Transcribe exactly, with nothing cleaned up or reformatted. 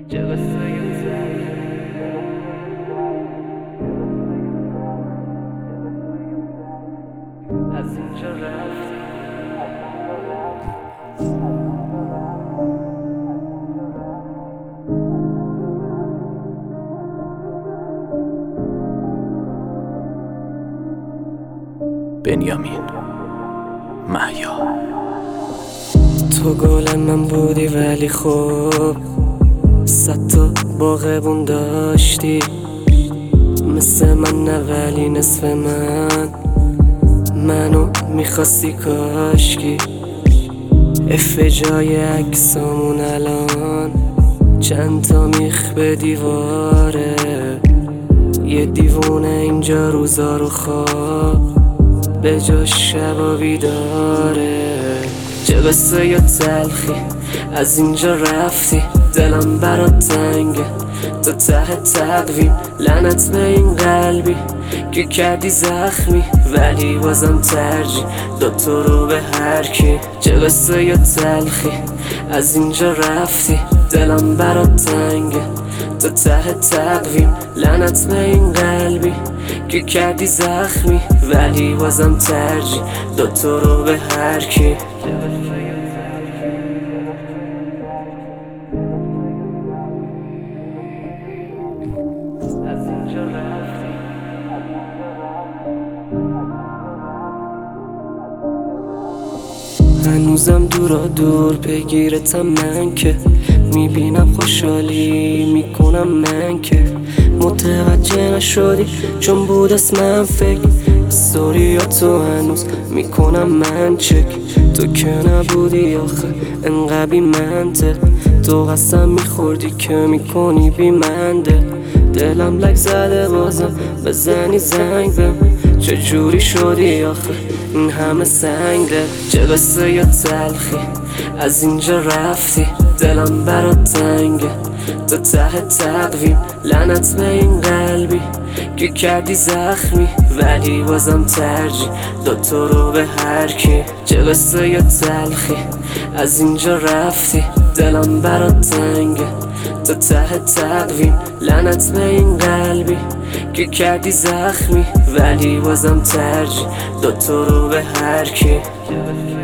چه قصه از اینجا رفتی. بنیامین محیا. تو گل من بودی ولی خوب صد تا باغبون داشتی، مثل من نه ولی نصف من منو میخواستی کاشکی. اف جای عکسامون الان چند تا میخ به دیواره، یه دیوونه اینجا روزا رو خواب به جا شبا بیداره. چه قصه یا تلخی از اینجا رفتی، دلم برات تنگه تا ته تقویم. لعنت به این قلبی که کردی زخمی، ولی بازم ترجیح داد تو رو به هر کی. چه قصه یا تلخی از اینجا رفتی، دلم برات تنگه تا ته تقویم. لعنت به این قلبی که کردی زخمی، ولی بازم ترجیح داد تو رو به هر کی. از اینجا رفتی. هنوزم دورا دور بگیرتم من که میبینم خوشحالی میکنم من که متوجه نشدی چون بود اسمم فکر استوریاتو هنوز میکنم من چک. تو که نبودی آخه انقدر بی منطق، تو قسم میخوردی که میکنی بی منده. دلم لک زده بازم بزنی زنگ بهم، چجوری شدی آخه این همه سنگ ده. چه قصه یا تلخی از اینجا رفتی، دلم برات تنگه تا ته تقویم. لعنت به این قلبی که کردی زخمی، ولی بازم ترجیح داد تو رو به هر کی. چه قصه یا تلخی از اینجا رفتی، دلم برات تنگه تا ته تقویم. لعنت به این قلبی که کردی زخمی، ولی بازم ترجیح داد تو رو به هر کی.